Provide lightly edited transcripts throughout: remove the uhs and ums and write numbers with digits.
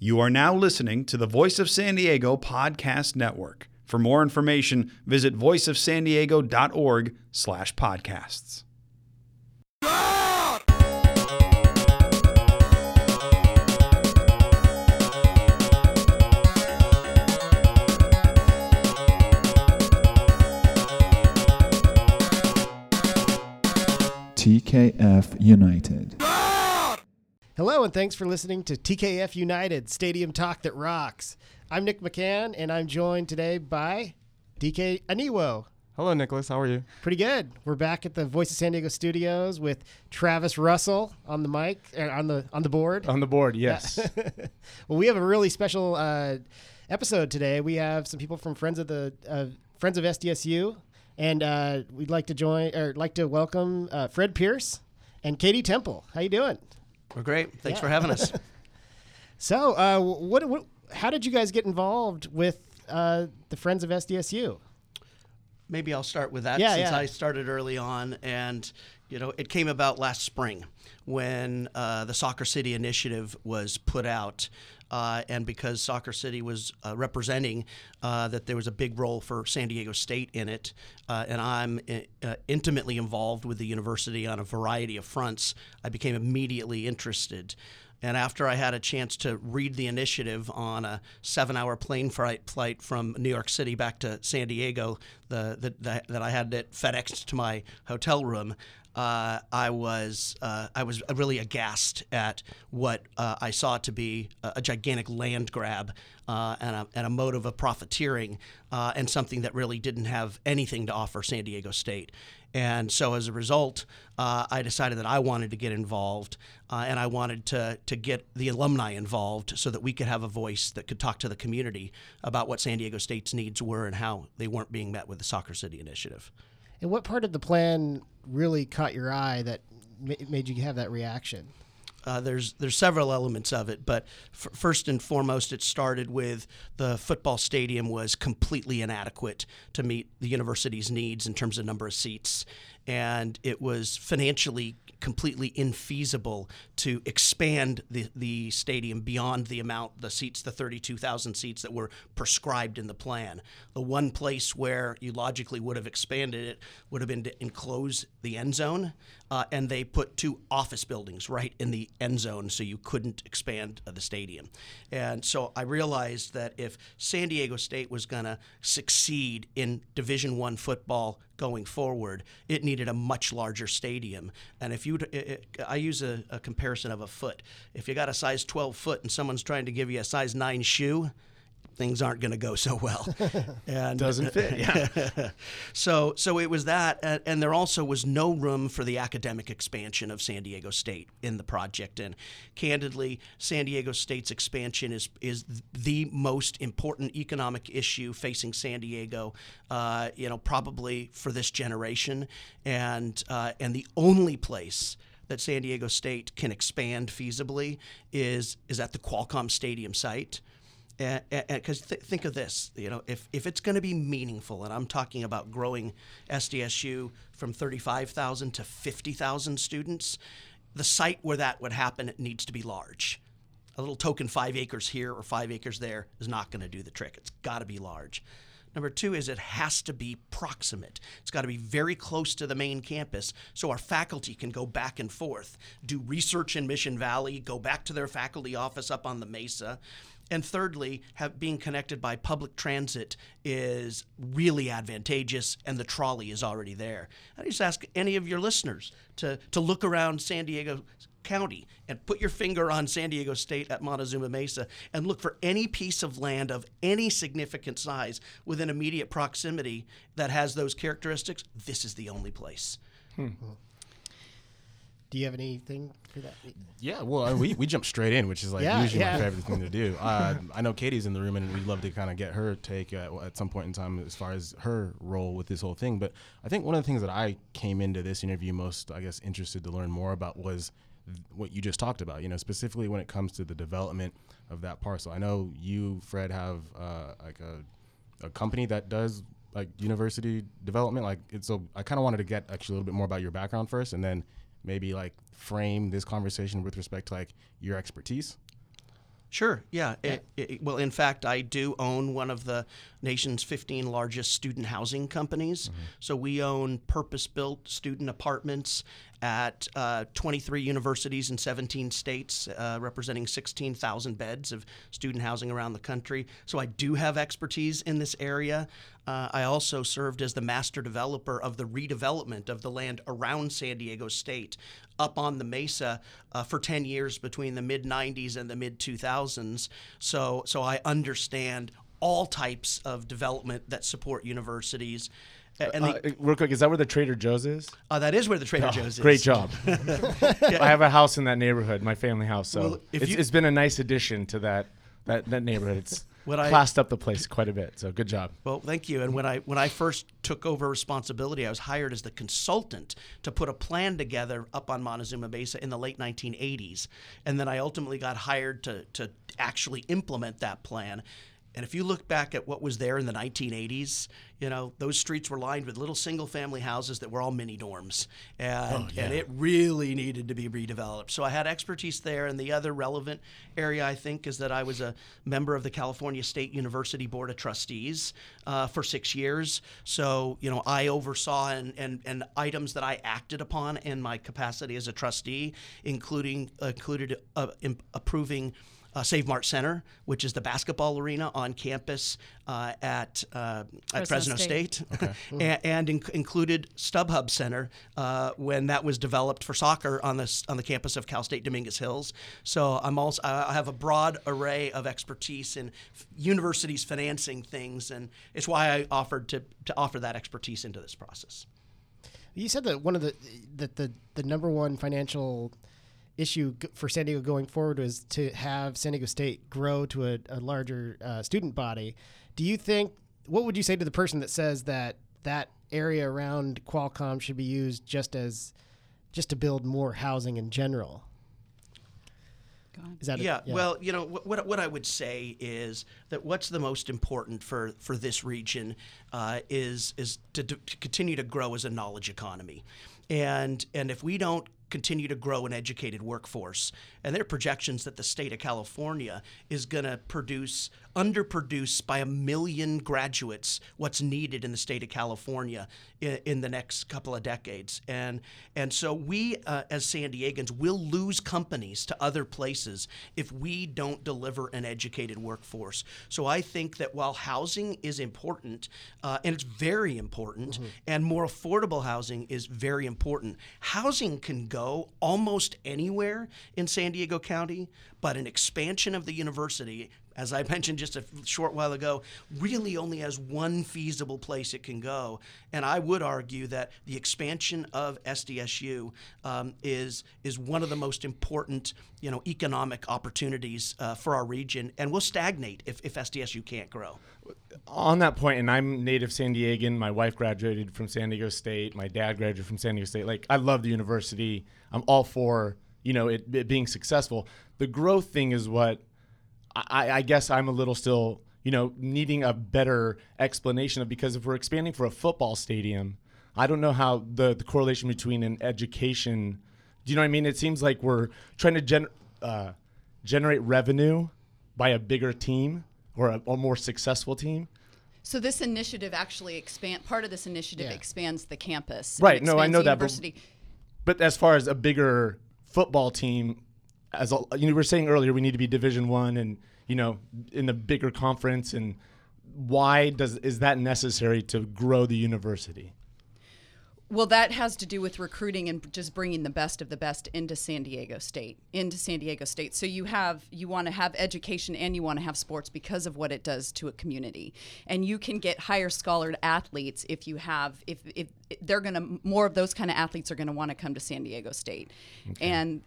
You are now listening to the Voice of San Diego Podcast Network. For more information, visit voiceofsandiego.org/podcasts. TKF United. Hello, and thanks for listening to TKF United, Stadium Talk That Rocks. I'm Nick McCann, and I'm joined today by DK Aniwo. Hello, Nicholas. How are you? Pretty good. We're back at the Voice of San Diego studios with Travis Russell on the mic, on the board. On the board, yes. Well, we have a really special episode today. We have some people from Friends of SDSU, and we'd like to welcome Fred Pierce and Katie Temple. How you doing? We're great. Thanks for having us. So, how did you guys get involved with the Friends of SDSU? Maybe I'll start with that since I started early on, and it came about last spring when the Soccer City initiative was put out, and because Soccer City was representing that there was a big role for San Diego State in it, and I'm intimately involved with the university on a variety of fronts, I became immediately interested. And after I had a chance to read the initiative on a 7-hour plane flight from New York City back to San Diego, that I had it FedExed to my hotel room, I was really aghast at what I saw to be a gigantic land grab and a motive of profiteering, and something that really didn't have anything to offer San Diego State. And so as a result, I decided that I wanted to get involved, and I wanted to get the alumni involved so that we could have a voice that could talk to the community about what San Diego State's needs were and how they weren't being met with the Soccer City initiative. And what part of the plan really caught your eye that made you have that reaction? There's several elements of it, but first and foremost, it started with the football stadium was completely inadequate to meet the university's needs in terms of number of seats, and it was financially completely infeasible to expand the stadium beyond the seats, the 32,000 seats that were prescribed in the plan. The one place where you logically would have expanded it would have been to enclose the end zone, and they put 2 office buildings right in the end zone, so you couldn't expand the stadium. And so I realized that if San Diego State was going to succeed in Division I football going forward, it needed a much larger stadium. And if I use a comparison of a foot. If you got a size 12 foot and someone's trying to give you a size 9 shoe, things aren't going to go so well. And doesn't fit, yeah. So it was that, and there also was no room for the academic expansion of San Diego State in the project. And candidly, San Diego State's expansion is the most important economic issue facing San Diego, probably for this generation, and the only place that San Diego State can expand feasibly is at the Qualcomm Stadium site. Because think of this, if it's going to be meaningful, and I'm talking about growing SDSU from 35,000 to 50,000 students, the site where that would happen, it needs to be large. A little token 5 acres here or 5 acres there is not going to do the trick. It's got to be large. Number 2 is it has to be proximate. It's got to be very close to the main campus so our faculty can go back and forth, do research in Mission Valley, go back to their faculty office up on the Mesa. And thirdly, being connected by public transit is really advantageous, and the trolley is already there. I just ask any of your listeners to look around San Diego County and put your finger on San Diego State at Montezuma Mesa and look for any piece of land of any significant size within immediate proximity that has those characteristics. This is the only place. Do you have anything for that? Yeah, well, we jump straight in, which is usually my favorite thing to do. I know Katie's in the room, and we'd love to kind of get her take at some point in time as far as her role with this whole thing. But I think one of the things that I came into this interview most, interested to learn more about was what you just talked about, specifically when it comes to the development of that parcel. I know you, Fred, have a company that does university development. So I kind of wanted to get actually a little bit more about your background first, and then maybe frame this conversation with respect to your expertise. Sure. Yeah. Well, in fact, I do own one of the nation's 15 largest student housing companies. Mm-hmm. So we own purpose-built student apartments at 23 universities in 17 states, representing 16,000 beds of student housing around the country. So I do have expertise in this area. I also served as the master developer of the redevelopment of the land around San Diego State up on the Mesa for 10 years between the mid-90s and the mid-2000s. So I understand all types of development that support universities. And real quick, is that where the Trader Joe's is? That is where the Trader Joe's is. Great job. I have a house in that neighborhood, my family house. So it's been a nice addition to that neighborhood. It's classed up the place quite a bit. So good job. Well, thank you. And when I first took over responsibility, I was hired as the consultant to put a plan together up on Montezuma Mesa in the late 1980s. And then I ultimately got hired to actually implement that plan. And if you look back at what was there in the 1980s, those streets were lined with little single-family houses that were all mini dorms, and it really needed to be redeveloped. So I had expertise there. And the other relevant area, I think, is that I was a member of the California State University Board of Trustees for 6 years. So I oversaw and items that I acted upon in my capacity as a trustee, included approving Save Mart Center, which is the basketball arena on campus at Fresno State, okay. and included StubHub Center when that was developed for soccer on the campus of Cal State Dominguez Hills. So I have a broad array of expertise in universities financing things, and it's why I offered to offer that expertise into this process. You said that one of the number one financial issue for San Diego going forward was to have San Diego State grow to a larger student body. Do you think, what would you say to the person that says that area around Qualcomm should be used just to build more housing in general? Is that Well, what I would say is that what's the most important for this region is to continue to grow as a knowledge economy, and if we don't continue to grow an educated workforce, and there are projections that the state of California is going to underproduce by 1 million graduates what's needed in the state of California in the next couple of decades. And so we, as San Diegans, will lose companies to other places if we don't deliver an educated workforce. So I think that while housing is important, and it's very important, mm-hmm. and more affordable housing is very important, housing can go almost anywhere in San Diego County, but an expansion of the university, as I mentioned just a short while ago, really only has one feasible place it can go. And I would argue that the expansion of SDSU is one of the most important, economic opportunities for our region, and will stagnate if SDSU can't grow. On that point, and I'm native San Diegan. My wife graduated from San Diego State. My dad graduated from San Diego State. Like, I love the university. I'm all for, it being successful. The growth thing is what I guess I'm a little still, needing a better explanation of, because if we're expanding for a football stadium, I don't know how the correlation between an education, do you know what I mean? It seems like we're trying to generate revenue by a bigger team or a more successful team. So this initiative actually expands the campus. Right. No, I know that. But as far as a bigger football team, we were saying earlier, we need to be Division I and, in a bigger conference. And why is that necessary to grow the university? Well, that has to do with recruiting and just bringing the best of the best into San Diego State. So you want to have education and you want to have sports because of what it does to a community. And you can get higher scholared athletes if they're going to, more of those kind of athletes are going to want to come to San Diego State. Okay.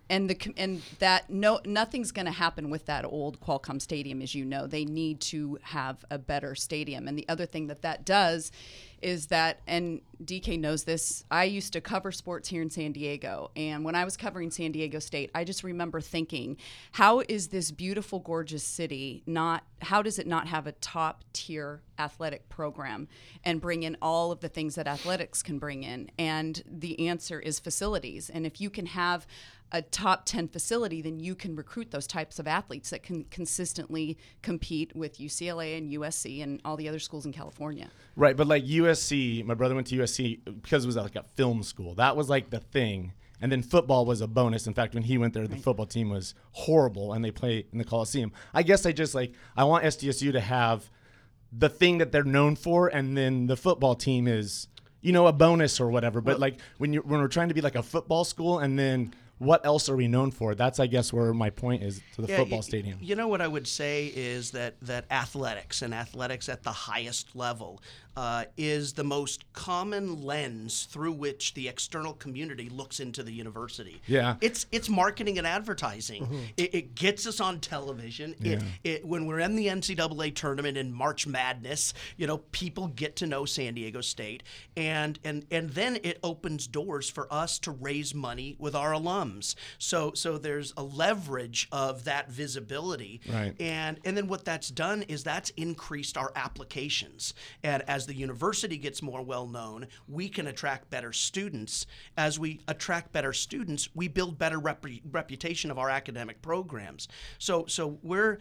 Nothing's going to happen with that old Qualcomm Stadium, as you know. They need to have a better stadium. And the other thing that does is that, and DK knows this, I used to cover sports here in San Diego. And when I was covering San Diego State, I just remember thinking, how is this beautiful, gorgeous city how does it not have a top tier athletic program and bring in all of the things that athletics can bring in? And the answer is facilities. And if you can have a top 10 facility, then you can recruit those types of athletes that can consistently compete with UCLA and USC and all the other schools in California. Right, but like USC, my brother went to USC because it was like a film school. That was like the thing. And then football was a bonus. In fact, when he went there, the football team was horrible, and they play in the Coliseum. I guess I want SDSU to have the thing that they're known for, and then the football team is, a bonus or whatever. But like when we're trying to be like a football school, and then what else are we known for? That's, I guess, where my point is to the football stadium. You know what I would say is that athletics and athletics at the highest level is the most common lens through which the external community looks into the university. Yeah. It's marketing and advertising. Mm-hmm. It gets us on television. Yeah. When we're in the NCAA tournament in March Madness, people get to know San Diego State, and then it opens doors for us to raise money with our alums. So there's a leverage of that visibility. Right. And then what that's done is that's increased our applications. And as the university gets more well known, we can attract better students. As we attract better students, we build better reputation of our academic programs. So we're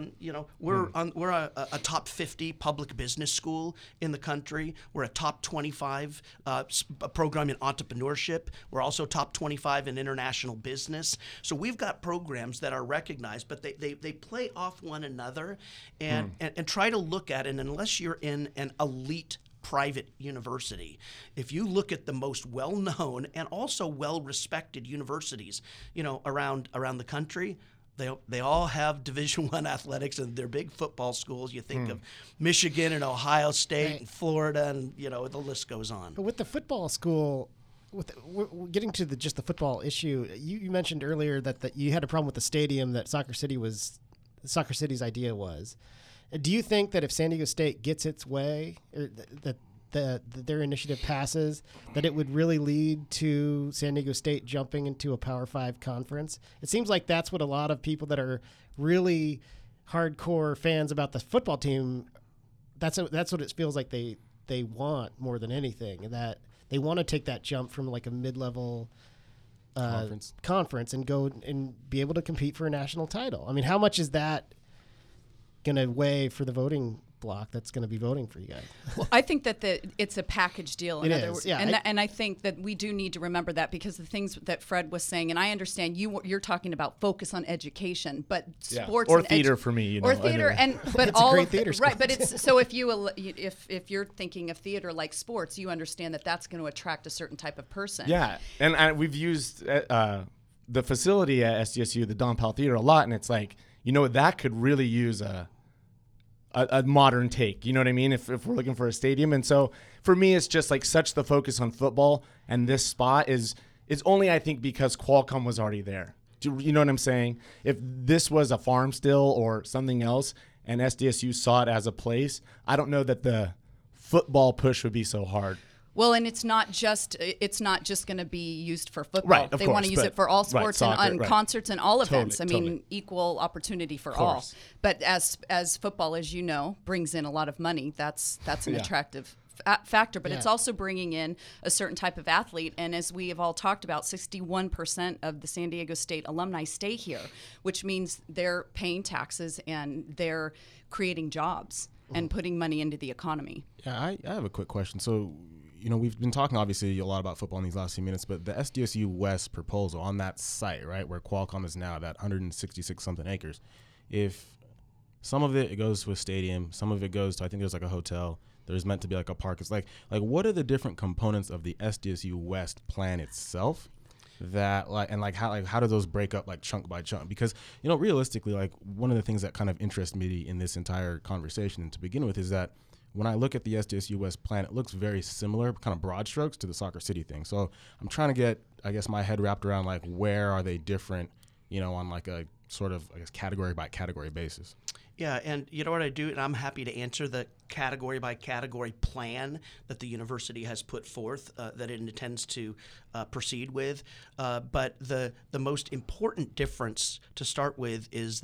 a top 50 public business school in the country. We're a top 25 program in entrepreneurship. We're also top 25 in international business. So we've got programs that are recognized, but they play off one another and try to look at it. And unless you're in an elite private university, if you look at the most well-known and also well-respected universities, around the country, they all have Division I athletics, and they're big football schools. You think of Michigan and Ohio State and Florida, and the list goes on. But with the football school, we're getting to just the football issue. You mentioned earlier that you had a problem with the stadium that Soccer City's idea was. Do you think that if San Diego State gets its way, or that their initiative passes, that it would really lead to San Diego State jumping into a Power 5 conference? It seems like that's what a lot of people that are really hardcore fans about the football team, that's what it feels like they want more than anything, and that they want to take that jump from like a mid-level conference and go and be able to compete for a national title. I mean, how much is that going to weigh for the voting block that's going to be voting for you guys? Well, I think that it's a package deal. In other words, yeah. And I think that we do need to remember that, because the things that Fred was saying, and I understand you're talking about focus on education, but sports or and theater for me, or theater, but it's all a great of theater school. right. But it's so if you're thinking of theater like sports, you understand that that's going to attract a certain type of person. Yeah, and we've used the facility at SDSU, the Don Powell Theater, a lot, and it's like, that could really use a modern take, you know what I mean, if we're looking for a stadium. And so for me, it's just like such the focus on football, and this spot is only, I think, because Qualcomm was already there. You know what I'm saying? If this was a farm still or something else and SDSU saw it as a place, I don't know that the football push would be so hard. Well, and it's not just going to be used for football. Right, of they course, want to use it for all sports soccer, and concerts and all events. Totally. Equal opportunity for all. But as football, as you know, brings in a lot of money, that's an attractive factor. But it's also bringing in a certain type of athlete. And as we have all talked about, 61% of the San Diego State alumni stay here, which means they're paying taxes and they're creating jobs and putting money into the economy. Yeah, I have a quick question. So, we've been talking obviously a lot about football in these last few minutes, but the SDSU West proposal on that site, right, where Qualcomm is now, that 166 something acres, if some of it goes to a stadium, some of it goes to, I think there's like a hotel, there's meant to be like a park. It's like what are the different components of the SDSU West plan itself that how do those break up like chunk by chunk? Because realistically, like one of the things that kind of interests me in this entire conversation to begin with is that when I look at the SDSU West plan, it looks very similar, kind of broad strokes, to the Soccer City thing. So I'm trying to get, I guess, my head wrapped around like where are they different, on like a sort of, I guess, category by category basis. Yeah, and you know what I do, and I'm happy to answer the category by category plan that the university has put forth that it intends to proceed with. But the most important difference to start with is that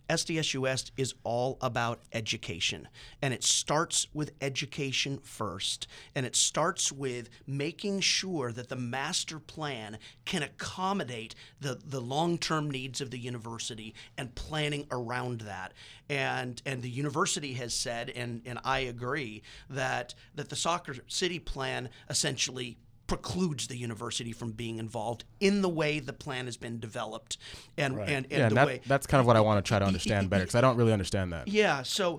SDSU West is all about education, and it starts with education first, and it starts with making sure that the master plan can accommodate the long-term needs of the university and planning around that. And the university has said, and I agree, that the Soccer City plan essentially precludes the university from being involved in the way the plan has been developed, and that's kind of what I want to try to understand better, because I don't really understand that. Yeah. So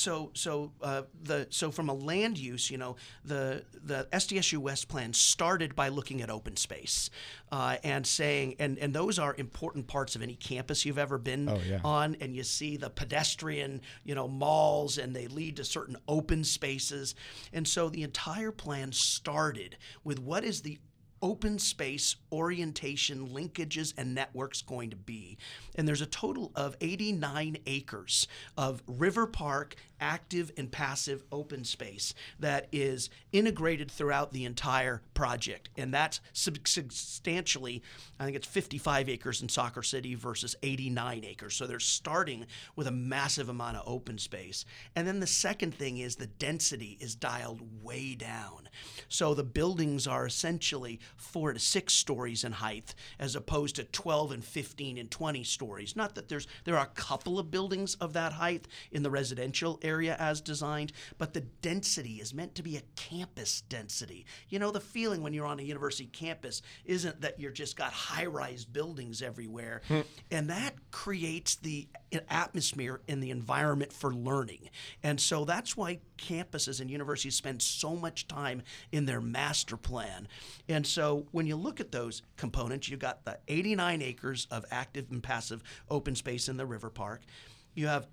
from a land use, the SDSU West plan started by looking at open space, and saying, and those are important parts of any campus you've ever been on, and you see the pedestrian, malls, and they lead to certain open spaces, and so the entire plan started with what is the open space orientation, linkages, and networks going to be. And there's a total of 89 acres of river park, active and passive open space that is integrated throughout the entire project. And that's substantially, I think it's 55 acres in Soccer City versus 89 acres. So they're starting with a massive amount of open space. And then the second thing is the density is dialed way down. So the buildings are essentially 4 to 6 stories in height, as opposed to 12 and 15 and 20 stories. Not that there are a couple of buildings of that height in the residential area as designed, but the density is meant to be a campus density. The feeling when you're on a university campus isn't that you're just got high-rise buildings everywhere, and that creates the atmosphere and the environment for learning. And so that's why campuses and universities spend so much time in their master plan. And so when you look at those components, you've got the 89 acres of active and passive open space in the river park. You have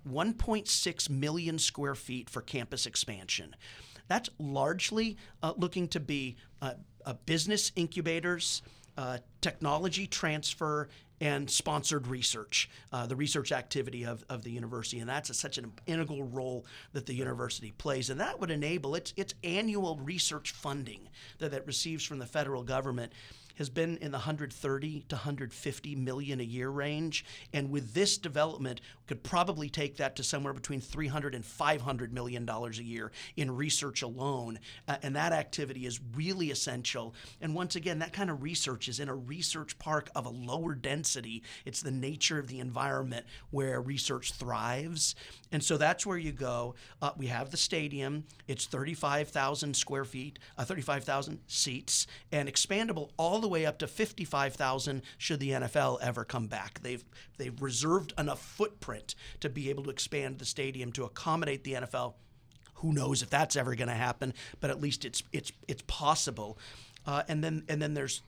1.6 million square feet for campus expansion. That's largely looking to be business incubators, technology transfer, and sponsored research, the research activity of the university. And that's such an integral role that the university plays. And that would enable its annual research funding that it receives from the federal government has been in the 130 to 150 million a year range, and with this development could probably take that to somewhere between $300 and $500 million a year in research alone, and that activity is really essential. And once again, that kind of research is in a research park of a lower density. It's the nature of the environment where research thrives, and so that's where you go. We have the stadium. It's 35,000 square feet, 35,000 seats, and expandable all the way up to 55,000 should the NFL ever come back. They've reserved enough footprint to be able to expand the stadium to accommodate the NFL. Who knows if that's ever going to happen, but at least it's possible. And then there's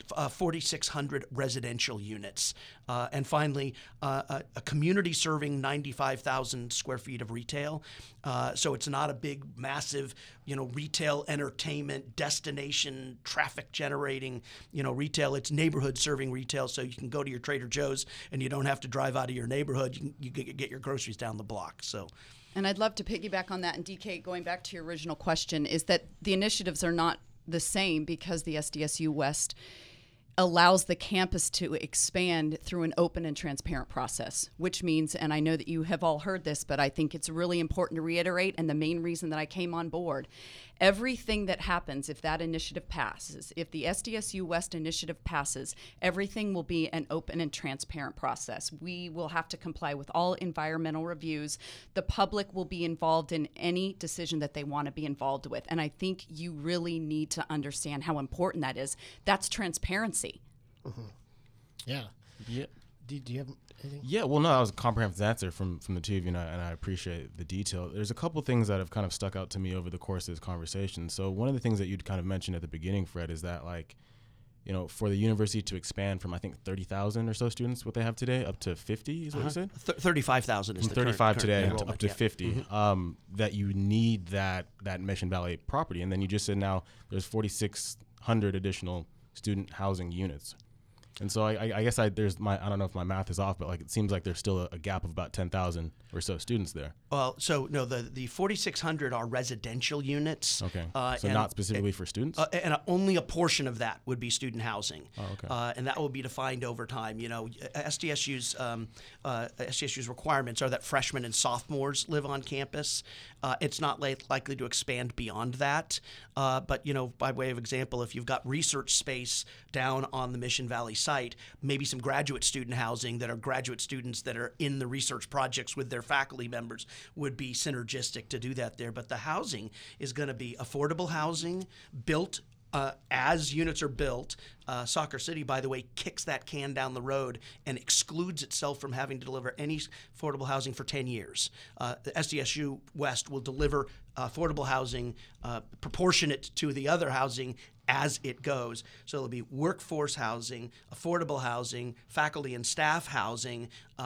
4,600 residential units, and finally a community serving 95,000 square feet of retail. So it's not a big, massive, retail, entertainment, destination, traffic generating, retail. It's neighborhood serving retail, so you can go to your Trader Joe's and you don't have to drive out of your neighborhood. You can get your groceries down the block. So. And I'd love to piggyback on that. And DK, going back to your original question, is that the initiatives are not the same because the SDSU West allows the campus to expand through an open and transparent process, which means, and I know that you have all heard this, but I think it's really important to reiterate, and the main reason that I came on board, everything that happens if that initiative passes, if the SDSU West initiative passes, everything will be an open and transparent process. We will have to comply with all environmental reviews. The public will be involved in any decision that they want to be involved with, and I think you really need to understand how important that is. That's transparency. Mm-hmm. Yeah. Do you have anything? Yeah, well, no, that was a comprehensive answer from the two of you, and I appreciate the detail. There's a couple things that have kind of stuck out to me over the course of this conversation. So one of the things that you'd kind of mentioned at the beginning, Fred, is that, for the university to expand from, I think, 30,000 or so students, what they have today, up to 50 is what you said? 35,000 is from the 35 current today enrollment, up to 50, that you need that Mission Valley property. And then you just said now there's 4,600 additional student housing units. And so I guess I don't know if my math is off, but like it seems like there's still a gap of about 10,000 or so students there. Well, so no, the 4,600 are residential units. Okay. So not specifically for students? And only a portion of that would be student housing. Oh, okay. And that will be defined over time. You know, SDSU's requirements are that freshmen and sophomores live on campus. It's not likely to expand beyond that. But, you know, by way of example, if you've got research space down on the Mission Valley site, maybe some graduate student housing that are graduate students that are in the research projects with their faculty members would be synergistic to do that there. But the housing is going to be affordable housing built as units are built. Soccer City, by the way, kicks that can down the road and excludes itself from having to deliver any affordable housing for 10 years. The SDSU West will deliver affordable housing proportionate to the other housing as it goes. So it'll be workforce housing, affordable housing, faculty and staff housing,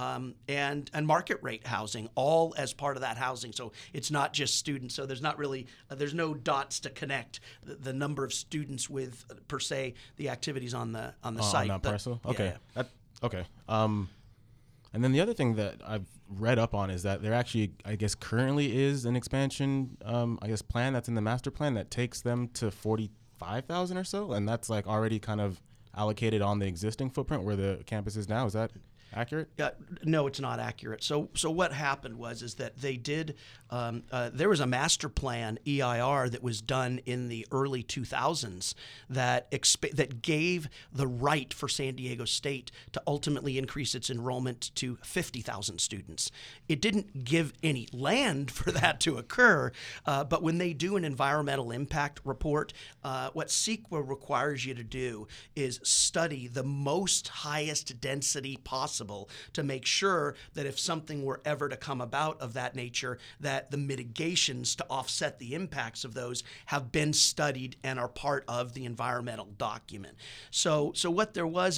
and market rate housing, all as part of that housing. So it's not just students. So there's not really, there's no dots to connect the number of students with, per se, the activities on the site. On that parcel? Okay. Yeah. Okay. And then the other thing that I've read up on is that there actually, I guess, currently is an expansion, plan that's in the master plan that takes them to 45,000 or so, and that's like already kind of allocated on the existing footprint where the campus is now. Is that accurate? Yeah, no, it's not accurate. So what happened is that they did. There was a master plan EIR that was done in the early 2000s that gave the right for San Diego State to ultimately increase its enrollment to 50,000 students. It didn't give any land for that to occur, but when they do an environmental impact report, what CEQA requires you to do is study the most highest density possible to make sure that if something were ever to come about of that nature, that the mitigations to offset the impacts of those have been studied and are part of the environmental document. So what there was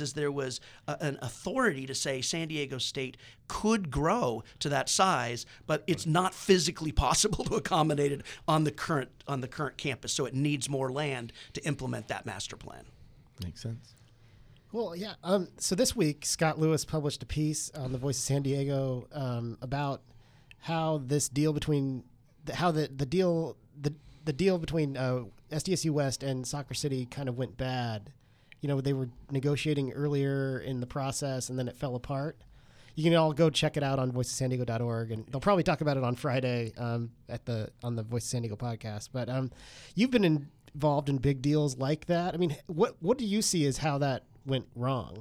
an authority to say San Diego State could grow to that size, but it's not physically possible to accommodate it on the current campus. So it needs more land to implement that master plan. Makes sense. Well, yeah. So this week, Scott Lewis published a piece on the Voice of San Diego about how this deal between the deal between SDSU West and Soccer City kind of went bad. You know, they were negotiating earlier in the process, and then it fell apart. You can all go check it out on voiceofsandiego.org, and they'll probably talk about it on Friday on the Voice of San Diego podcast. But you've been involved in big deals like that. I mean, what do you see as how that went wrong?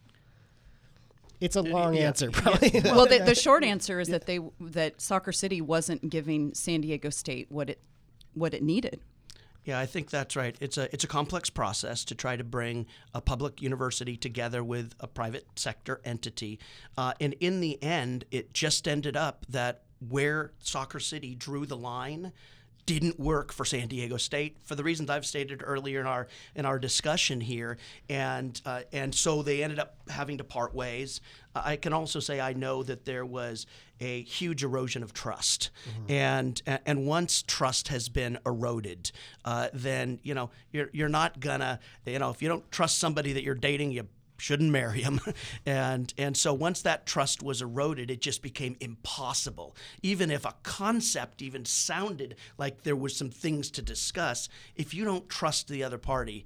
It's a long answer, probably. Well, the short answer is that Soccer City wasn't giving San Diego State what it needed. Yeah, I think that's right. It's a complex process to try to bring a public university together with a private sector entity, and in the end, it just ended up that where Soccer City drew the line didn't work for San Diego State for the reasons I've stated earlier in our discussion here, and so they ended up having to part ways. I can also say I know that there was a huge erosion of trust, and once trust has been eroded, then you're not gonna if you don't trust somebody that you're dating, you shouldn't marry him. And so once that trust was eroded, it just became impossible. Even if a concept even sounded like there was some things to discuss, if you don't trust the other party,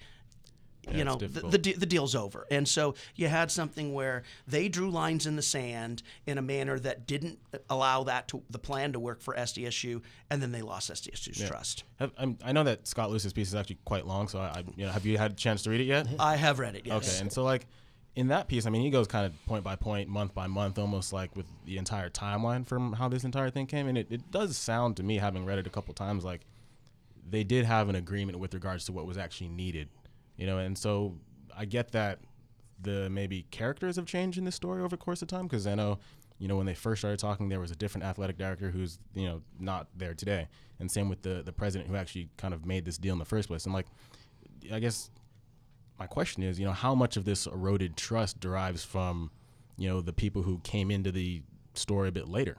the deal's over. And so you had something where they drew lines in the sand in a manner that didn't allow the plan to work for SDSU, and then they lost SDSU's trust. I know that Scott Lewis's piece is actually quite long, so have you had a chance to read it yet? I have read it, yes. Okay, and so in that piece, I mean, he goes kind of point by point, month by month, almost like with the entire timeline from how this entire thing came. And it does sound to me, having read it a couple times, like they did have an agreement with regards to what was actually needed. And so I get that the maybe characters have changed in this story over the course of time, because I know, when they first started talking, there was a different athletic director who's, not there today. And same with the president who actually kind of made this deal in the first place. And I guess my question is, how much of this eroded trust derives from, the people who came into the story a bit later?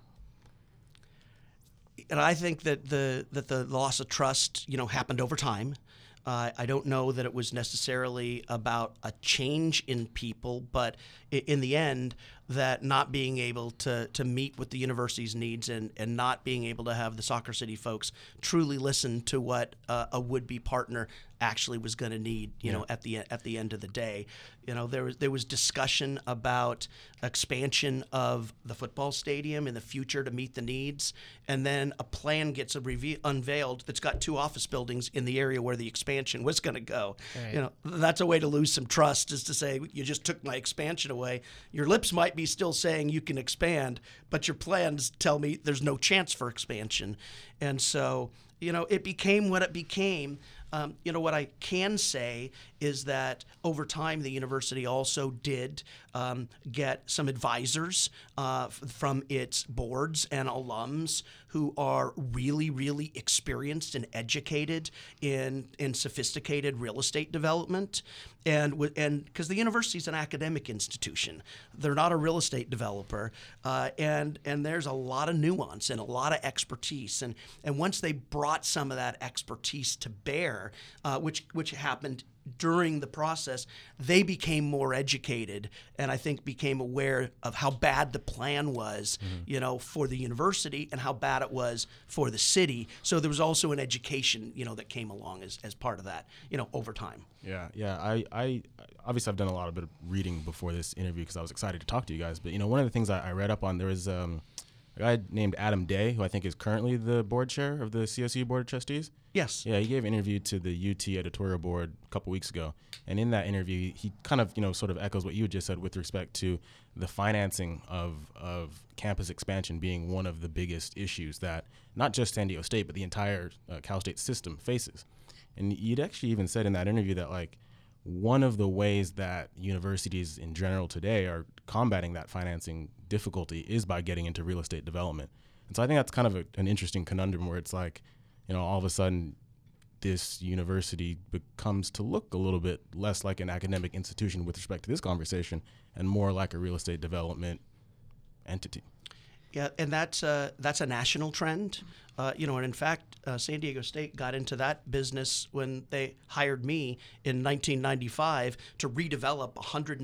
And I think that the loss of trust, happened over time. I don't know that it was necessarily about a change in people, but in the end, that not being able to meet with the university's needs and not being able to have the Soccer City folks truly listen to what a would-be partner actually was going to need, you know, at the end of the day. You know, there was discussion about expansion of the football stadium in the future to meet the needs, and then a plan gets unveiled that's got 2 office buildings in the area where the expansion was going to go. Right. You know, that's a way to lose some trust, is to say, you just took my expansion away. Your lips might be still saying you can expand, but your plans tell me there's no chance for expansion. And so, you know, it became what it became. You know, what I can say is that over time, the university also did get some advisors from its boards and alums who are really, really experienced and educated in sophisticated real estate development. And because the university is an academic institution, they're not a real estate developer, and there's a lot of nuance and a lot of expertise. And once they brought some of that expertise to bear, which happened during the process, they became more educated, and I think became aware of how bad the plan was, you know, for the university, and how bad it was for the city. So there was also an education, you know, that came along as part of that, you know, over time. Yeah. I obviously I've done a lot of bit of reading before this interview because I was excited to talk to you guys. But you know, one of the things I read up on, there was a guy named Adam Day, who I think is currently the board chair of the CSU Board of Trustees. Yes. Yeah, he gave an interview to the UT editorial board a couple weeks ago. And in that interview, he kind of, you know, sort of echoes what you just said with respect to the financing of campus expansion being one of the biggest issues that not just San Diego State, but the entire Cal State system faces. And you'd actually even said in that interview that, like, one of the ways that universities in general today are combating that financing difficulty is by getting into real estate development. And so I think that's kind of an interesting conundrum where it's like, you know, all of a sudden this university becomes to look a little bit less like an academic institution with respect to this conversation and more like a real estate development entity. Yeah, and that's a national trend. You know, and in fact, San Diego State got into that business when they hired me in 1995 to redevelop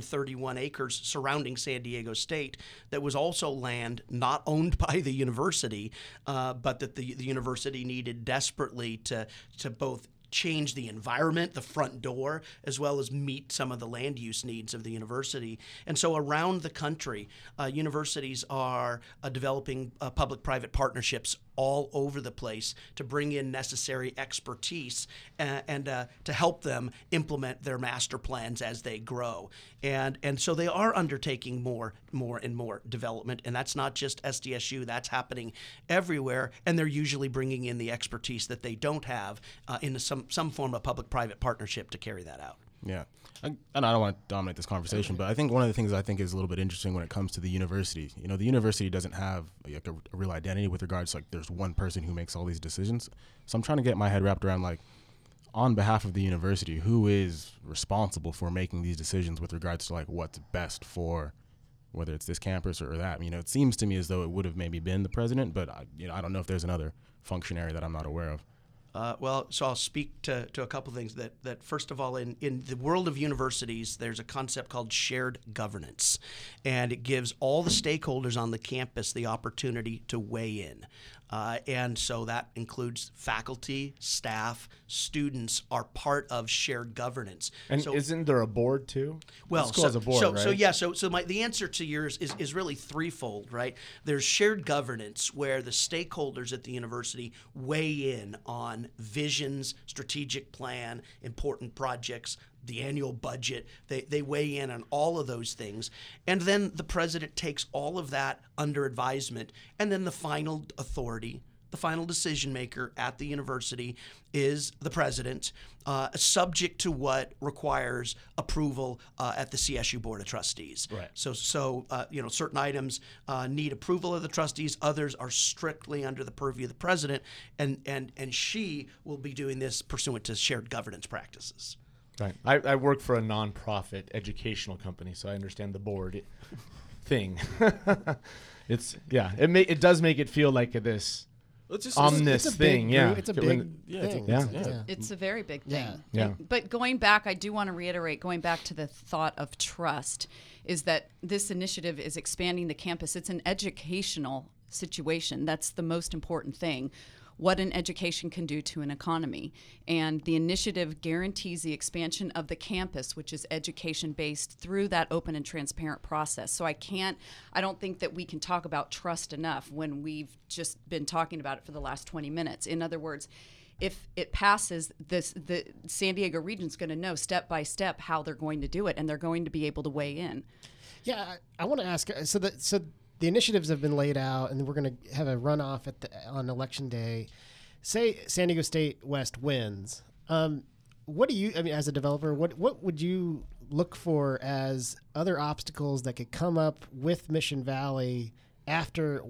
131 acres surrounding San Diego State that was also land not owned by the university, but that the university needed desperately to both change the environment, the front door, as well as meet some of the land use needs of the university. And so around the country, universities are developing public-private partnerships all over the place to bring in necessary expertise and to help them implement their master plans as they grow. And so they are undertaking more and more development, and that's not just SDSU, that's happening everywhere, and they're usually bringing in the expertise that they don't have in some form of public-private partnership to carry that out. Yeah. And I don't want to dominate this conversation, but I think one of the things I think is a little bit interesting when it comes to the university, you know, the university doesn't have like a real identity with regards to, like, there's one person who makes all these decisions. So I'm trying to get my head wrapped around, like, on behalf of the university, who is responsible for making these decisions with regards to, like, what's best for whether it's this campus or that. You know, it seems to me as though it would have maybe been the president, but I don't know if there's another functionary that I'm not aware of. Well, so I'll speak to a couple of things that first of all, in the world of universities, there's a concept called shared governance, and it gives all the stakeholders on the campus the opportunity to weigh in. And so that includes faculty, staff, students are part of shared governance. And so, isn't there a board too? Well, the school has a board, right? So the answer to yours is really threefold, right? There's shared governance where the stakeholders at the university weigh in on visions, strategic plan, important projects, the annual budget. They weigh in on all of those things. And then the president takes all of that under advisement. And then the final authority, the final decision maker at the university is the president, subject to what requires approval at the CSU Board of Trustees. Right. So you know, certain items need approval of the trustees. Others are strictly under the purview of the president. And she will be doing this pursuant to shared governance practices. Right. I work for a nonprofit educational company, so I understand the board thing. It does make it feel like this on this thing. Yeah, it's a big thing. It's a very big thing. Yeah. But going back, I do want to reiterate, going back to the thought of trust, is that this initiative is expanding the campus. It's an educational situation. That's the most important thing. What an education can do to an economy. And the initiative guarantees the expansion of the campus, which is education-based, through that open and transparent process. So I don't think that we can talk about trust enough when we've just been talking about it for the last 20 minutes. In other words, if it passes, the San Diego region's going to know step by step how they're going to do it, and they're going to be able to weigh in. Yeah, I want to ask, so the initiatives have been laid out, and we're going to have a runoff on Election Day. Say San Diego State West wins. What do you, as a developer, what would you look for as other obstacles that could come up with Mission Valley after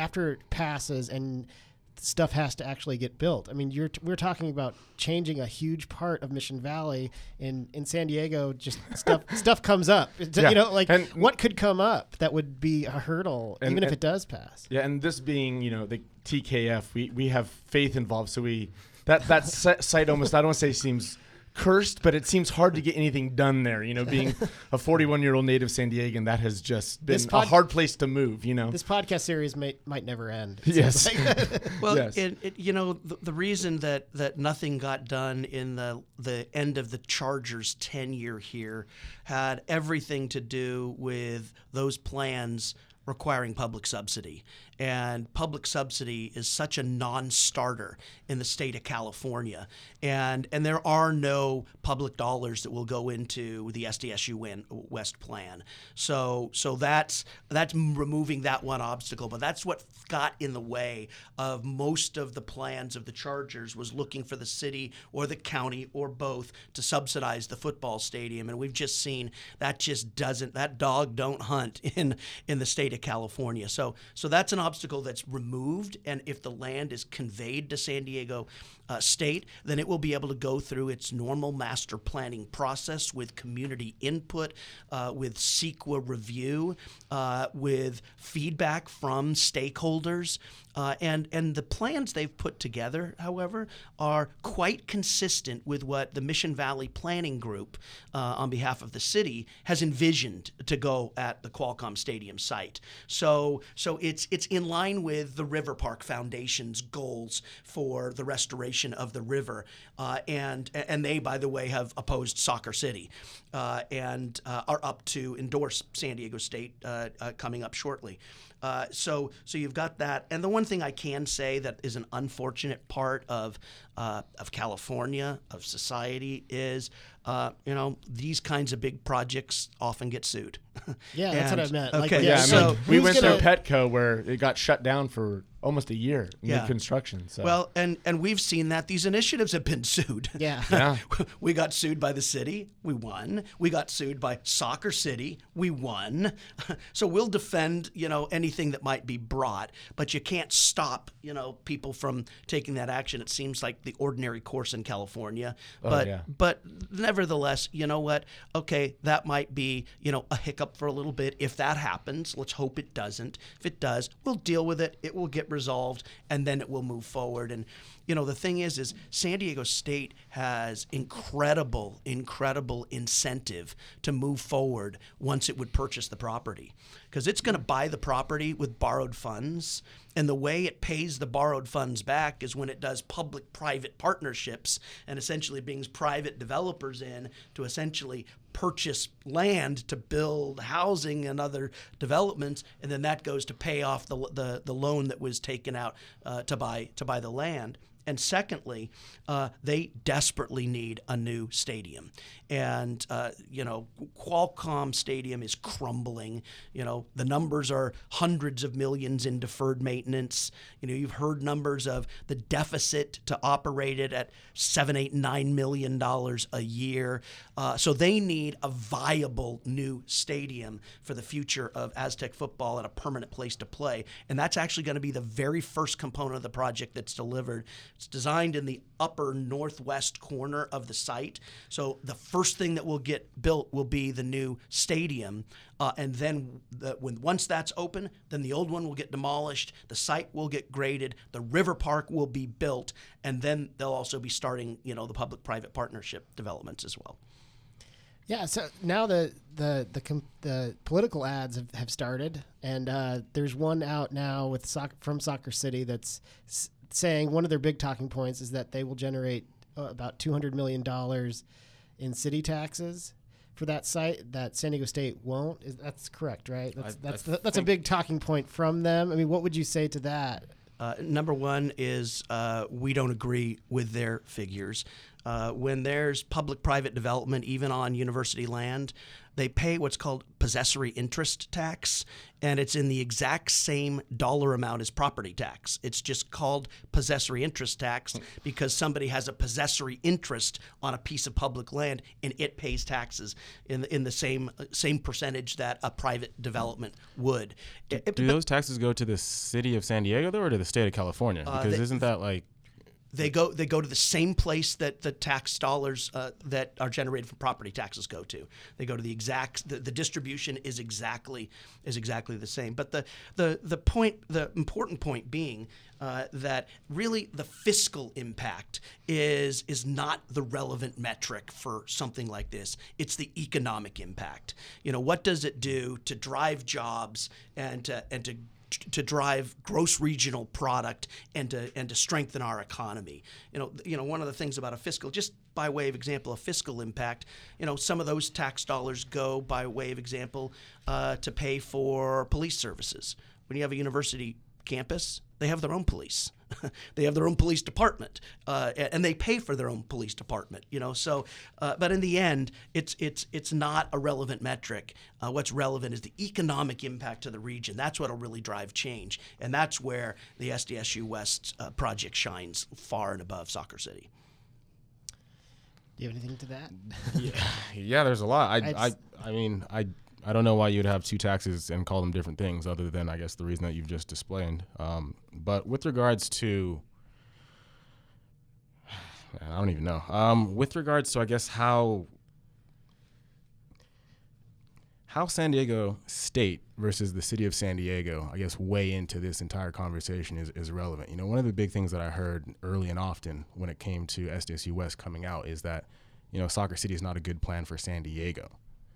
it passes and stuff has to actually get built? I mean, we're talking about changing a huge part of Mission Valley in San Diego. Just stuff comes up. And what could come up that would be a hurdle, even if it does pass? Yeah, and this being the TKF, we have faith involved, so that site almost, I don't want to say seems cursed, but it seems hard to get anything done there. Being a 41-year-old native San Diegan, that has just been a hard place to move. This podcast series might never end. Yes. Well, yes. The reason that nothing got done in the end of the Chargers' tenure here had everything to do with those plans requiring public subsidy. And public subsidy is such a non-starter in the state of California. And there are no public dollars that will go into the SDSU West plan. So that's removing that one obstacle. But that's what got in the way of most of the plans of the Chargers, was looking for the city or the county or both to subsidize the football stadium. And we've just seen that dog don't hunt in the state of California. So that's an obstacle that's removed, and if the land is conveyed to San Diego State, then it will be able to go through its normal master planning process with community input, with CEQA review, with feedback from stakeholders. And the plans they've put together, however, are quite consistent with what the Mission Valley Planning Group, on behalf of the city, has envisioned to go at the Qualcomm Stadium site. So it's in line with the River Park Foundation's goals for the restoration of the river, and they, by the way, have opposed Soccer City, and are up to endorse San Diego State coming up shortly. So you've got that, and the one thing I can say that is an unfortunate part of California, of society, is these kinds of big projects often get sued. Yeah, that's what I meant. Okay, we went through Petco where it got shut down for almost a year mid-construction. So. Well, and we've seen that these initiatives have been sued. Yeah. We got sued by the city. We won. We got sued by Soccer City. We won. So we'll defend, anything that might be brought, but you can't stop, people from taking that action. It seems like the ordinary course in California. But nevertheless, you know what? Okay, that might be, a hiccup for a little bit. If that happens, let's hope it doesn't. If it does, we'll deal with it. It will get resolved, and then it will move forward. And the thing is San Diego State has incredible incentive to move forward once it would purchase the property, because it's going to buy the property with borrowed funds. And the way it pays the borrowed funds back is when it does public-private partnerships and essentially brings private developers in to essentially purchase land to build housing and other developments, and then that goes to pay off the loan that was taken out to buy the land. And secondly, they desperately need a new stadium. And, Qualcomm Stadium is crumbling. The numbers are hundreds of millions in deferred maintenance. You've heard numbers of the deficit to operate it at $7, $8, $9 million a year. So they need a viable new stadium for the future of Aztec football and a permanent place to play. And that's actually going to be the very first component of the project that's delivered It's designed in the upper northwest corner of the site. So the first thing that will get built will be the new stadium. And then once that's open, then the old one will get demolished. The site will get graded. The river park will be built. And then they'll also be starting, the public-private partnership developments as well. Yeah, so now the political ads have started, and there's one out now from Soccer City that's saying one of their big talking points is that they will generate about $200 million in city taxes for that site that San Diego State won't. That's correct, right? That's a big talking point from them. I mean, what would you say to that? Number one is we don't agree with their figures. When there's public-private development, even on university land, they pay what's called possessory interest tax, and it's in the exact same dollar amount as property tax. It's just called possessory interest tax because somebody has a possessory interest on a piece of public land, and it pays taxes in the same percentage that a private development would. Do those taxes go to the city of San Diego, though, or to the state of California? Because isn't that like... They go to the same place that the tax dollars that are generated from property taxes go to. They go to the distribution is exactly the same. But the important point being that really the fiscal impact is not the relevant metric for something like this. It's the economic impact. What does it do to drive jobs and to drive gross regional product and to strengthen our economy. One of the things about a fiscal, just by way of example, a fiscal impact, some of those tax dollars go by way of example to pay for police services. When you have a university campus, they have their own police. They have their own police department, and they pay for their own police department. So, but in the end, it's not a relevant metric. What's relevant is the economic impact to the region. That's what'll really drive change, and that's where the SDSU West project shines far and above Soccer City. Do you have anything to that? Yeah, there's a lot. I don't know why you'd have two taxes and call them different things other than, I guess, the reason that you've just explained. But with regards to, I don't even know. With regards to, I guess, how San Diego State versus the city of San Diego, I guess, weigh into this entire conversation is relevant. One of the big things that I heard early and often when it came to SDSU West coming out is that, Soccer City is not a good plan for San Diego.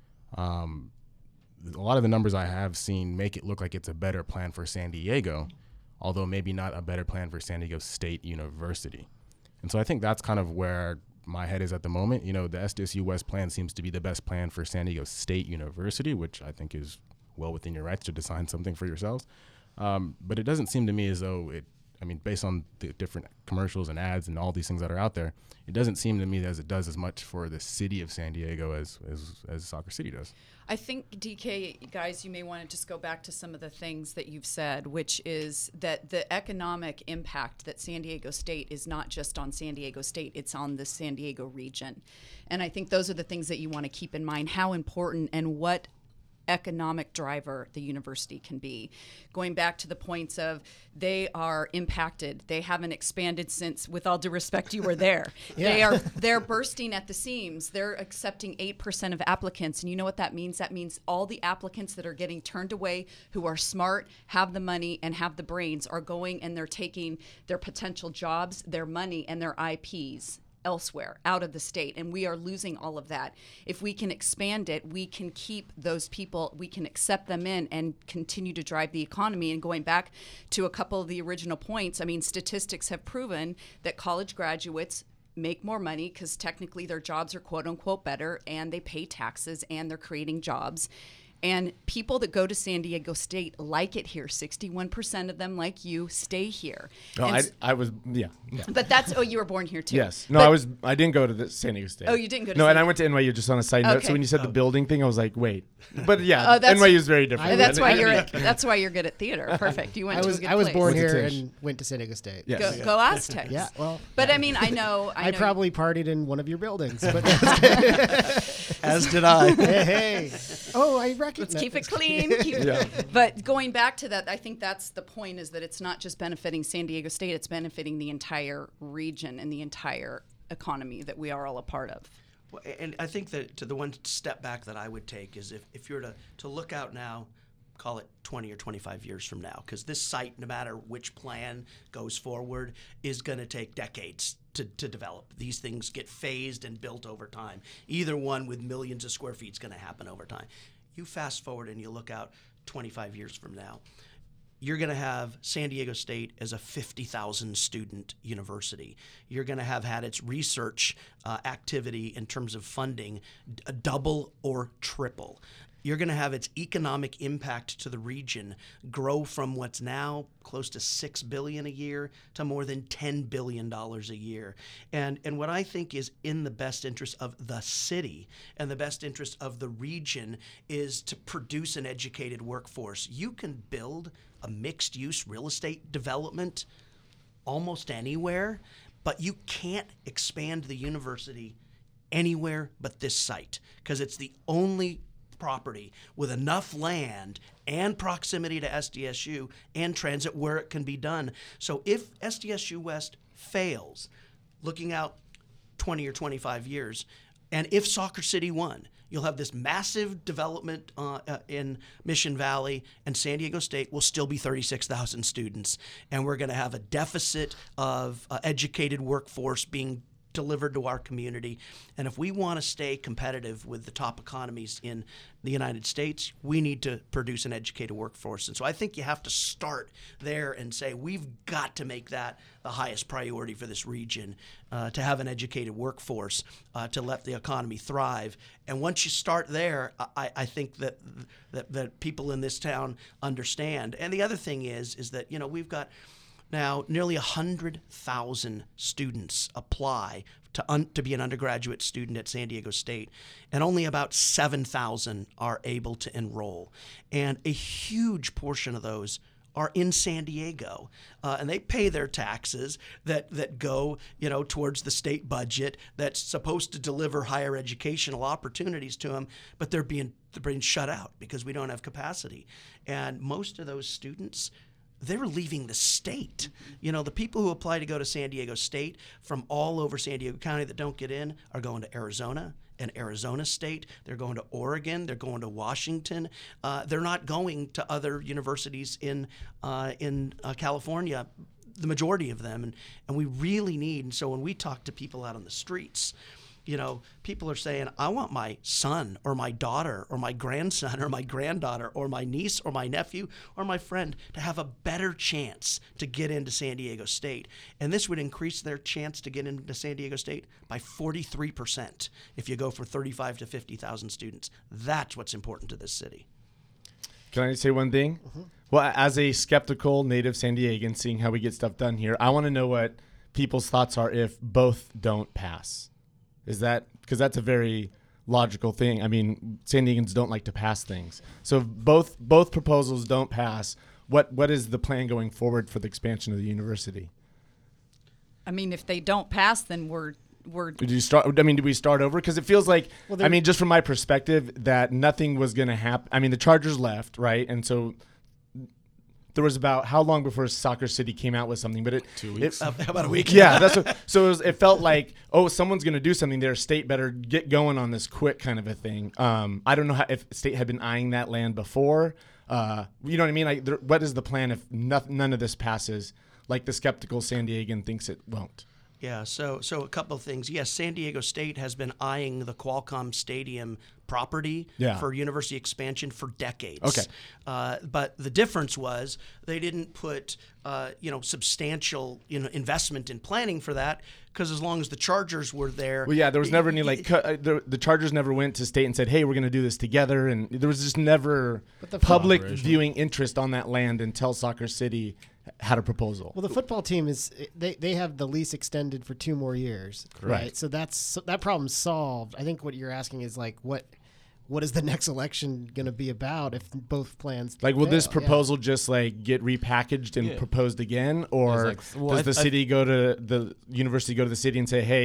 A lot of the numbers I have seen make it look like it's a better plan for San Diego, although maybe not a better plan for San Diego State University. And so I think that's kind of where my head is at the moment. The SDSU West plan seems to be the best plan for San Diego State University, which I think is well within your rights to design something for yourselves. But it doesn't seem to me as though based on the different commercials and ads and all these things that are out there, it doesn't seem to me as it does as much for the city of San Diego as Soccer City does. I think, DK, guys, you may want to just go back to some of the things that you've said, which is that the economic impact that San Diego State is not just on San Diego State, it's on the San Diego region. And I think those are the things that you want to keep in mind, how important and what economic driver the university can be. Going back to the points of they are impacted, they haven't expanded since, with all due respect, you were there. Yeah. They're bursting at the seams. They're accepting 8% of applicants, and you know what that means? That means all the applicants that are getting turned away who are smart, have the money, and have the brains are going and they're taking their potential jobs, their money, and their IPs elsewhere, out of the state, and we are losing all of that. If we can expand it, we can keep those people, we can accept them in and continue to drive the economy. And going back to a couple of the original points, statistics have proven that college graduates make more money because technically their jobs are quote unquote better, and they pay taxes and they're creating jobs. And people that go to San Diego State like it here. 61% of them, like you, stay here. No, I was. But that's, you were born here too. Yes. No, I didn't go to the San Diego State. Oh, you didn't go to No, San and I went to NYU just on a side note. Okay. So when you said the building thing, I was like, wait. But yeah, NYU is very different. That's why you're good at theater. Perfect. You went to a good I was place. born here and went to San Diego State. Yes. Go Aztecs. Yeah, well. But I know. I probably partied in one of your buildings. But As did I. Hey. Oh, I recognize. Let's keep it clean. But going back to that, I think that's the point, is that it's not just benefiting San Diego State, it's benefiting the entire region and the entire economy that we are all a part of. Well, and I think that to the one step back that I would take is if you're to look out now, call it 20 or 25 years from now, because this site, no matter which plan goes forward, is going to take decades to develop. These things get phased and built over time. Either one with millions of square feet is going to happen over time. You fast forward and you look out 25 years from now, you're going to have San Diego State as a 50,000 student university. You're going to have had its research activity in terms of funding double or triple. You're going to have its economic impact to the region grow from what's now close to $6 billion a year to more than $10 billion a year. And what I think is in the best interest of the city and the best interest of the region is to produce an educated workforce. You can build a mixed-use real estate development almost anywhere, but you can't expand the university anywhere but this site, because it's the only property with enough land and proximity to SDSU and transit where it can be done. So if SDSU West fails, looking out 20 or 25 years, and if Soccer City won, you'll have this massive development in Mission Valley, and San Diego State will still be 36,000 students. And we're going to have a deficit of educated workforce being delivered to our community. And if we want to stay competitive with the top economies in the United States, we need to produce an educated workforce. And so I think you have to start there and say, we've got to make that the highest priority for this region, to have an educated workforce, to let the economy thrive. And once you start there, I think that people in this town understand. And the other thing is that, you know, we've got now nearly 100,000 students apply to be an undergraduate student at San Diego State, and only about 7,000 are able to enroll. And a huge portion of those are in San Diego, and they pay their taxes that go, you know, towards the state budget that's supposed to deliver higher educational opportunities to them, but they're being shut out because we don't have capacity. And most of those students, they're leaving the state. You know, the people who apply to go to San Diego State from all over San Diego County that don't get in are going to Arizona and Arizona State. They're going to Oregon. They're going to Washington. They're not going to other universities in California, the majority of them. And we really need, and so when we talk to people out on the streets, you know, people are saying, I want my son or my daughter or my grandson or my granddaughter or my niece or my nephew or my friend to have a better chance to get into San Diego State. And this would increase their chance to get into San Diego State by 43% if you go from 35 to 50,000 students. That's what's important to this city. Can I say one thing? Mm-hmm. Well, as a skeptical native San Diegan, seeing how we get stuff done here, I want to know what people's thoughts are if both don't pass. Is that because that's a very logical thing? I mean, San Diegans don't like to pass things. So if both proposals don't pass, what is the plan going forward for the expansion of the university? I mean, if they don't pass, then we're. Do we start over? Because it feels like, I mean, just from my perspective, that nothing was going to happen. I mean, the Chargers left, right? And so there was about how long before Soccer City came out with something, but 2 weeks, about a week. Yeah, that's what, so it felt like, oh, someone's going to do something there. State better get going on this quick, kind of a thing. I don't know if State had been eyeing that land before. You know what I mean? Like, what is the plan if none of this passes? Like the skeptical San Diegan thinks it won't. Yeah, so a couple of things. Yes, San Diego State has been eyeing the Qualcomm Stadium property for university expansion for decades. Okay. But the difference was they didn't put substantial investment in planning for that, because as long as the Chargers were there. Well, yeah, there was never any the Chargers never went to State and said, "Hey, we're going to do this together," and there was just never public viewing interest on that land until Soccer City had a proposal. Well, the football team they have the lease extended for 2 more years, right? So that problem's solved. I think what you're asking is like what is the next election going to be about if both plans will this proposal just like get repackaged and proposed again, or does the university go to the city and say, hey,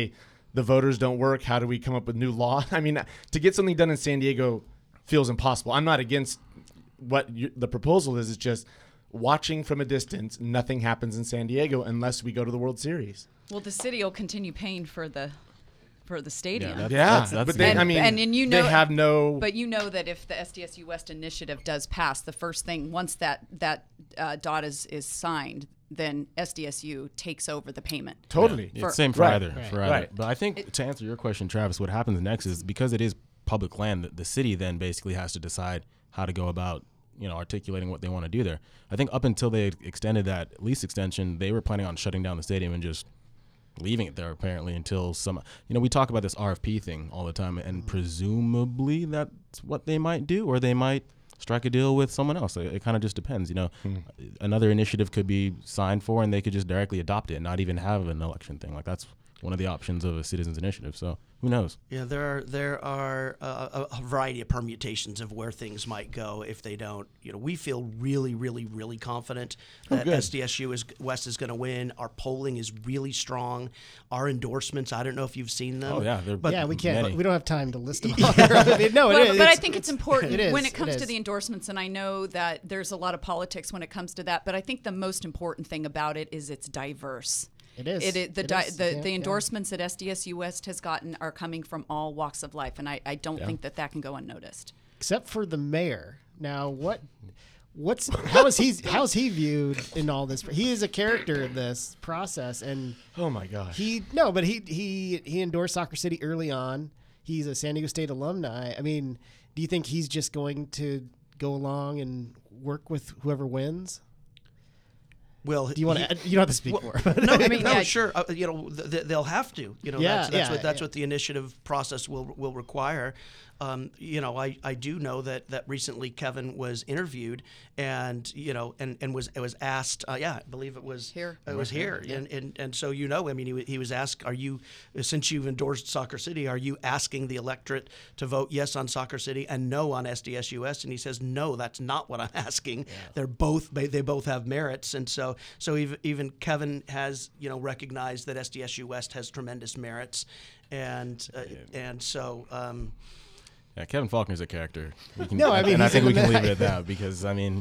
the voters don't work. How do we come up with new law? I mean, to get something done in San Diego feels impossible. I'm not against what the proposal is. It's just watching from a distance, nothing happens in San Diego unless we go to the World Series. Well, the city will continue paying for the stadium. But they, and, I mean, and you know, they have no. But you know that if the SDSU West initiative does pass, the first thing once that dot is signed, then SDSU takes over the payment. Totally. It's same for either. Right. But I think to answer your question, Travis, what happens next is because it is public land, the city then basically has to decide how to go about articulating what they want to do there. I think up until they extended that lease extension, they were planning on shutting down the stadium and just leaving it there apparently until some, we talk about this RFP thing all the time, and presumably that's what they might do, or they might strike a deal with someone else. It kind of just depends, Another initiative could be signed for and they could just directly adopt it and not even have an election thing. Like that's one of the options of a citizens initiative. So who knows? Yeah, there are a variety of permutations of where things might go if they don't. We feel really, really, really confident that SDSU West is going to win. Our polling is really strong. Our endorsements, I don't know if you've seen them. Oh yeah, we can't. many. We don't have time to list them all. No, Well, it is. but I think it's important It is, when it comes it to is. the endorsements, and I know that there's a lot of politics when it comes to that, but I think the most important thing about it is it's diverse. It is. The endorsements that SDSU West has gotten are coming from all walks of life, and I don't think that can go unnoticed. Except for the mayor. Now, how is he viewed in all this? He is a character in this process, and Oh my gosh. he endorsed Soccer City early on. He's a San Diego State alumni. I mean, do you think he's just going to go along and work with whoever wins? Well, Do you want to? You don't have to speak more. No, I mean, yeah. sure. They'll have to. That's what the initiative process will require. I do know that recently Kevin was interviewed and was asked. I believe it was here. It was here, and so I mean, he was asked, "Are you, since you've endorsed Soccer City, are you asking the electorate to vote yes on Soccer City and no on SDSUS?" And he says, "No, that's not what I'm asking. They both have merits." And so even Kevin has recognized that SDSU West has tremendous merits, and so. Yeah, Kevin Faulkner's a character. I I think we can leave it at that because he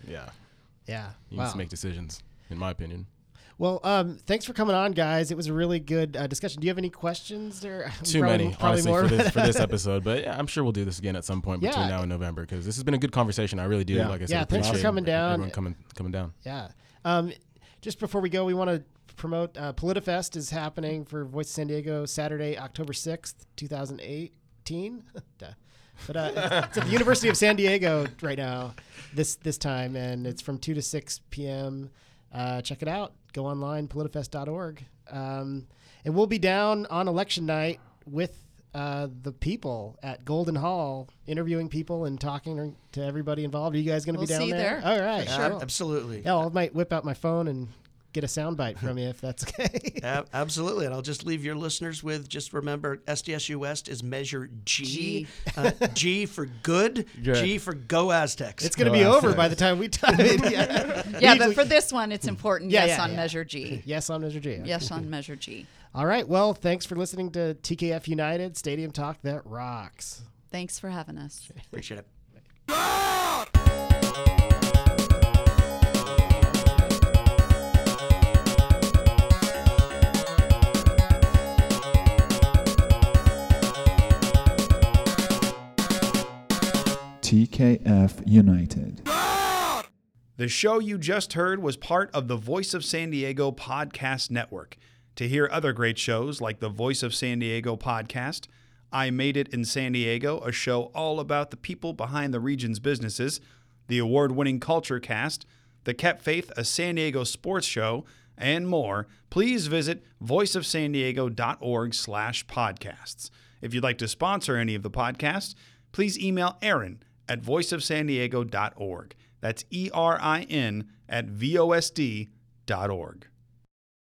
needs to make decisions, in my opinion. Well, thanks for coming on, guys. It was a really good discussion. Do you have any questions? Too many, honestly, for this episode. But I'm sure we'll do this again at some point between now and November because this has been a good conversation. I really do. Like I said, thanks for coming down. Everyone coming down. Yeah. Just before we go, we want to promote PolitiFest is happening for Voice of San Diego Saturday, October 6th, 2018. But it's at the University of San Diego right now this time, and it's from 2 to 6 p.m. Check it out. Go online, politifest.org. And we'll be down on election night with the people at Golden Hall, interviewing people and talking to everybody involved. Are you guys going to be down see you there. All right. Sure. Absolutely. Yeah, I might whip out my phone and get a soundbite from you if that's okay. Absolutely. And I'll just leave your listeners with, just remember, SDSU West is measure G. G for good, G for Go Aztecs. It's going to be over by the time we time it. Yeah, but for this one, it's important. Measure G. Yes on Measure G. Yes on Measure G. All right. Well, thanks for listening to TKF United, Stadium Talk That Rocks. Thanks for having us. Appreciate it. TKF United. The show you just heard was part of the Voice of San Diego podcast network. To hear other great shows like the Voice of San Diego podcast, I Made It in San Diego, a show all about the people behind the region's businesses, the award-winning Culture Cast, the Kept Faith, a San Diego sports show, and more, please visit voiceofsandiego.org/podcasts. If you'd like to sponsor any of the podcasts, please email Aaron at voiceofsandiego.org. That's ERIN at VOSD.org.